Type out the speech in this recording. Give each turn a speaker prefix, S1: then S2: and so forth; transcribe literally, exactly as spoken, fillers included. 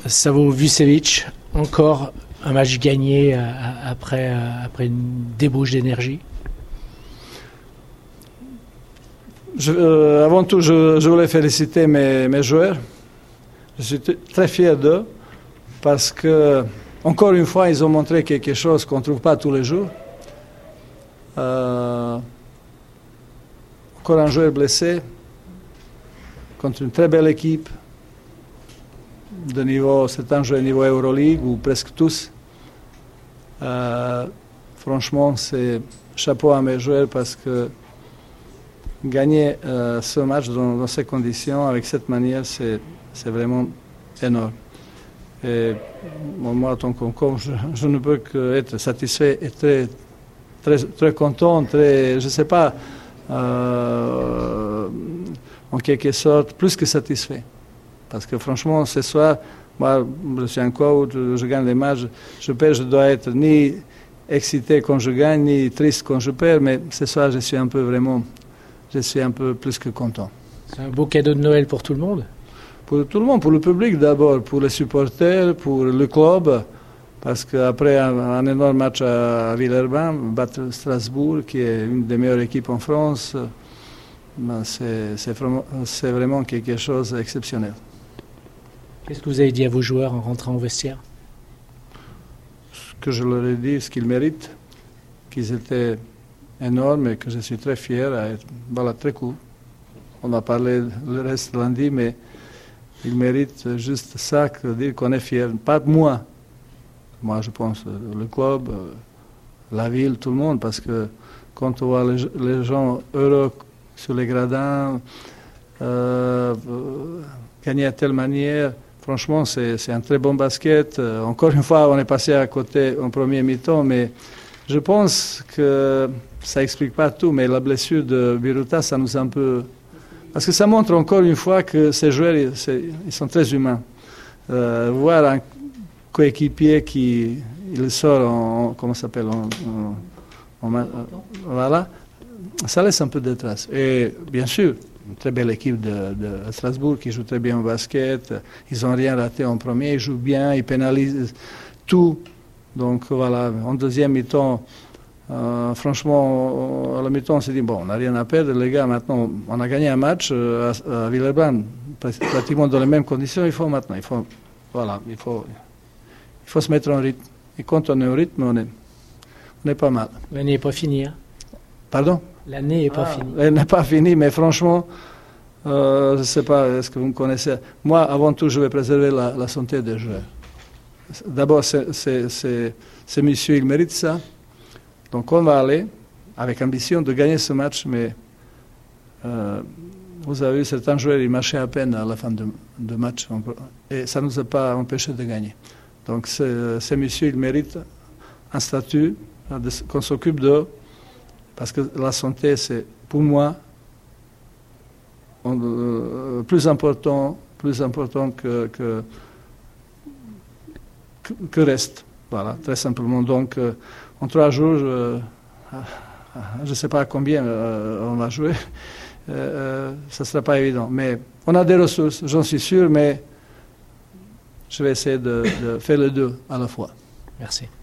S1: Savo Vucevic, encore un match gagné euh, après, euh, après une débauche d'énergie.
S2: Je, euh, avant tout, je, je voulais féliciter mes, mes joueurs. Je suis t- très fier d'eux parce que, encore une fois, ils ont montré quelque chose qu'on ne trouve pas tous les jours. Euh, encore un joueur blessé contre une très belle équipe de niveau, certains joueurs niveau Euroleague ou presque tous. Euh, franchement, c'est chapeau à mes joueurs parce que gagner euh, ce match dans, dans ces conditions, avec cette manière, c'est, c'est vraiment énorme. Et bon, moi, en tant que coach, je, je ne peux qu'être satisfait et très, très, très content, très, je ne sais pas, euh, en quelque sorte, plus que satisfait. Parce que franchement, ce soir, moi, je suis un coach, je gagne les matchs, je perds, je dois être ni excité quand je gagne, ni triste quand je perds, mais ce soir, je suis un peu vraiment, je suis un peu plus que content.
S1: C'est un beau cadeau de Noël pour tout le monde?
S2: Pour tout le monde, pour le public d'abord, pour les supporters, pour le club, parce qu'après un, un énorme match à Villeurbanne, battre Strasbourg, qui est une des meilleures équipes en France, ben c'est, c'est, vraiment, c'est vraiment quelque chose d'exceptionnel.
S1: Qu'est-ce que vous avez dit à vos joueurs en rentrant au vestiaire?
S2: Ce que je leur ai dit, ce qu'ils méritent, qu'ils étaient énormes et que je suis très fier. À être, voilà, très cool. On va parler le reste lundi, mais ils méritent juste ça, que dire qu'on est fier. Pas moi. Moi, je pense le club, la ville, tout le monde, parce que quand on voit les, les gens heureux sur les gradins, euh, gagner à telle manière, franchement, c'est, c'est un très bon basket. Euh, encore une fois, on est passé à côté en premier mi-temps, mais je pense que ça n'explique pas tout, mais la blessure de Biruta, ça nous a un peu... Parce que ça montre encore une fois que ces joueurs, ils, ils sont très humains. Euh, voir un coéquipier qui il sort en... Comment ça s'appelle en, en, en, voilà, ça laisse un peu de traces. Et bien sûr, une très belle équipe de, de Strasbourg qui joue très bien au basket. Ils n'ont rien raté en premier, ils jouent bien, ils pénalisent tout. Donc voilà, en deuxième mi-temps, euh, franchement, à la mi-temps, on s'est dit, bon, on n'a rien à perdre, les gars, maintenant, on a gagné un match euh, à, à Villeurbanne, pratiquement dans les mêmes conditions, il faut maintenant, il faut, voilà, il faut, il faut se mettre en rythme. Et quand on est au rythme, on est, on est pas mal.
S1: L'année n'est pas finie, hein?
S2: Pardon?
S1: L'année n'est pas
S2: ah,
S1: finie.
S2: Elle n'est pas finie, mais franchement, euh, je ne sais pas, est-ce que vous me connaissez? Moi, avant tout, je vais préserver la, la santé des joueurs. D'abord, c'est, c'est, c'est, c'est monsieur, il mérite ça. Donc, on va aller avec ambition de gagner ce match, mais euh, vous avez vu, certains joueurs, ils marchaient à peine à la fin de, de match, et ça ne nous a pas empêché de gagner. Donc, c'est, c'est monsieur, il mérite un statut, de, qu'on s'occupe d'eux, parce que la santé, c'est, pour moi, on, euh, plus important, plus important que, que, que, que reste. Voilà, très simplement. Donc, euh, en trois jours, je ne sais pas combien euh, on va jouer. Euh, ça ne sera pas évident. Mais on a des ressources, j'en suis sûr, mais je vais essayer de, de faire les deux à la fois.
S1: Merci.